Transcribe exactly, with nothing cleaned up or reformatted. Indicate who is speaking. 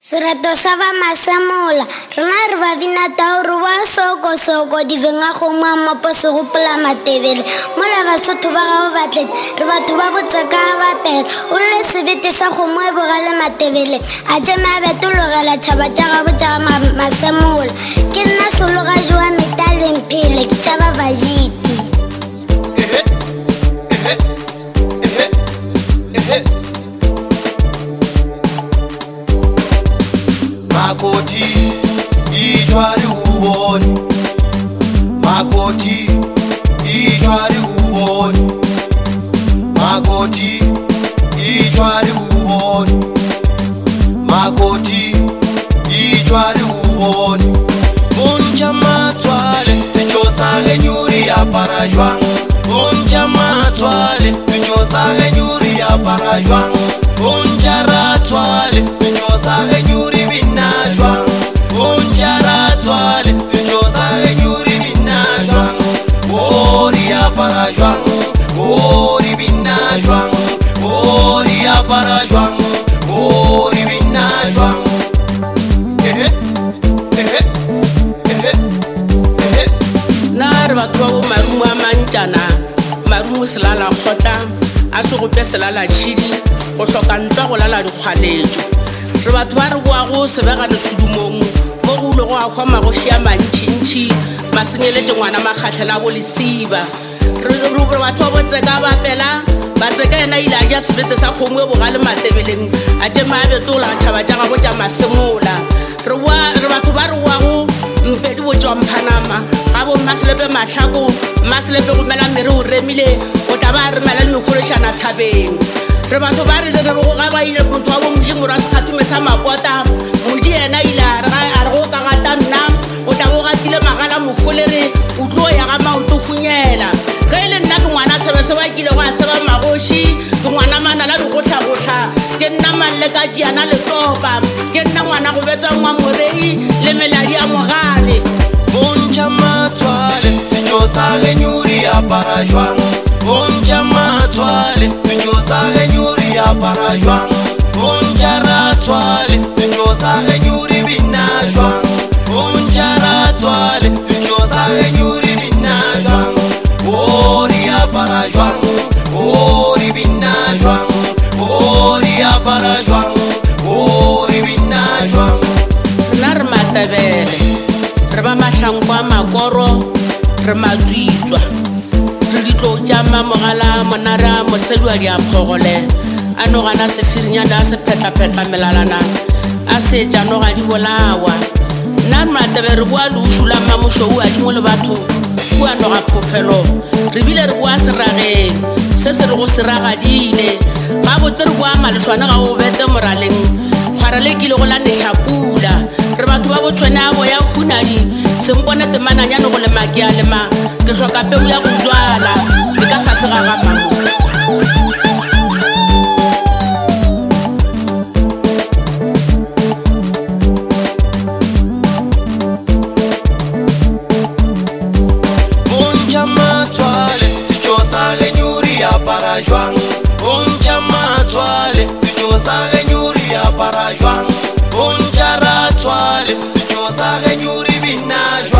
Speaker 1: Serato sa ba Masemola, rena re ba bina tauro wa soko-soko di venga go mama po se gopola Matebele. Mola Basotho ba gago batletse re batho ba botse ka bapela o le sebete sa go mo e bogale Matebele a jeme a betologela tšhaba tša gabo tša Masemola. Ke nna Sologa Joa Metaleng pele ke tša ba Vajiti.
Speaker 2: Makoti ijwari uboni, Makoti ijwari uboni, Makoti ijwari uboni, Makoti ijwari uboni. Unja matwale sinjosa lenyuri ya parajwang, unja matwale sinjosa lenyuri ya parajwang, unja ratwale sinjosa lenyuri binajwang, unja ratwale sinjosa lenyuri binajwang. Ori ya parajwang, ori binajwang, ori ya parajwang, ori binajwang.
Speaker 3: Batho ba bo marumo a mantjana marumo selala kgota a se gope selala tšhidi go hloka ntwa go lala dikgwaletšo re batho ba re boa go sebega lesudumong mo go ulo go a kgwa magoši a mantšintši masenyeletše ngwana makgatlhela go lesiba re batho ba botse ka bapela ba tseka ena ile a ja sebete sa kgomo e bogale Matebeleng a jema a betola tšhaba tša gabo tša Masemola re batho ba re boago mpedi bo tšwa Mphanama ga bo Maselepe Mahlako Maselepe go mela mere o remile o tla ba remela le mekgološana Thabeng re batho ba re re go ga ba ile motho wa bo Modimo ra se kgatume sa Mapota Modi ena ile a re go ka gata nna o tla go gatile magala mokolere o tlo ya ga maoto funyela ge ile nna ke ngwana sebe se ba kile go a seba magoši ke ngwana manala le go tlhagotla ke nna malle ka tšeana le topa ke nna ngwana go betsa ngwa morei le meladi a mogale.
Speaker 2: Unja matwale sinjosa lenyuri ya parajwang, unja matwale sinjosa lenyuri ya parajwang, unja ratwale sinjosa lenyuri binajwang, unja ratwale sinjosa lenyuri binajwang. Ori ya parajwang, ori binajwang, ori ya parajwang, ori binajwang.
Speaker 3: Nar Matebele re ba mahlanko a makoro re matswitswa re ditlo tša mamogala monara mosedi wa diapogole a nogana sefirinyana a se phetla-phetla melalana a se tša noga di bolawa nna Matebele re boa le usula mamošou a dimo le batho boa noga phofelo re bile re boa serageng se se re go seragadile ga botse re boa malešwana ga go betse moraleng kgwara le kile go la neša pula re batho ba botšhwane a boya hunadi sempone temananyane go lema ke a lema ke hloka peu ya go jwala le ka fase ga gapamo.
Speaker 2: Unja matwale sinjosa lenyuri ya parajwang, unja matwale sinjosa lenyuri ya parajwang, unja ratwale sinjosa lenyuri binajwang.